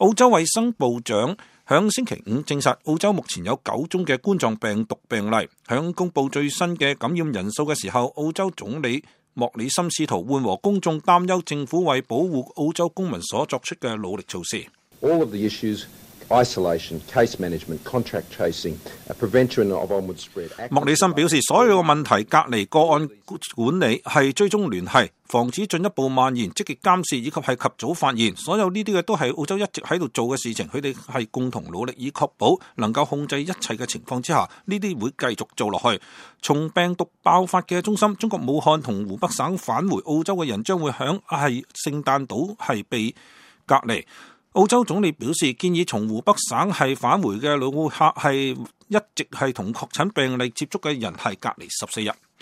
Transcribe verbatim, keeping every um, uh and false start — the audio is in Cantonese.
澳洲衛生部長響星期五證實，澳洲目前有九宗嘅冠狀病毒病例。響公佈最新嘅感染人數嘅時候，澳洲總理莫里森試圖緩和公眾擔憂政府為保護澳洲公民所作出嘅努力措施。 All of the issues, isolation, case management, contract tracing, prevention of onward spread. 莫里森表示，所有嘅問題、隔離、個案管理係追蹤聯繫，防止進一步蔓延、積極監視以及係及早發現，所有呢啲嘅都係澳洲一直喺度做嘅事情。佢哋係共同努力，以確保能夠控制一切嘅情況之下，呢啲會繼續做落去。從病毒爆發嘅中心中國武漢同湖北省返回澳洲嘅人將會響係聖誕島係被隔離。澳洲總理表示，建議從湖北省係返回嘅旅客係一直係同確診病例接觸嘅人係隔離十四日。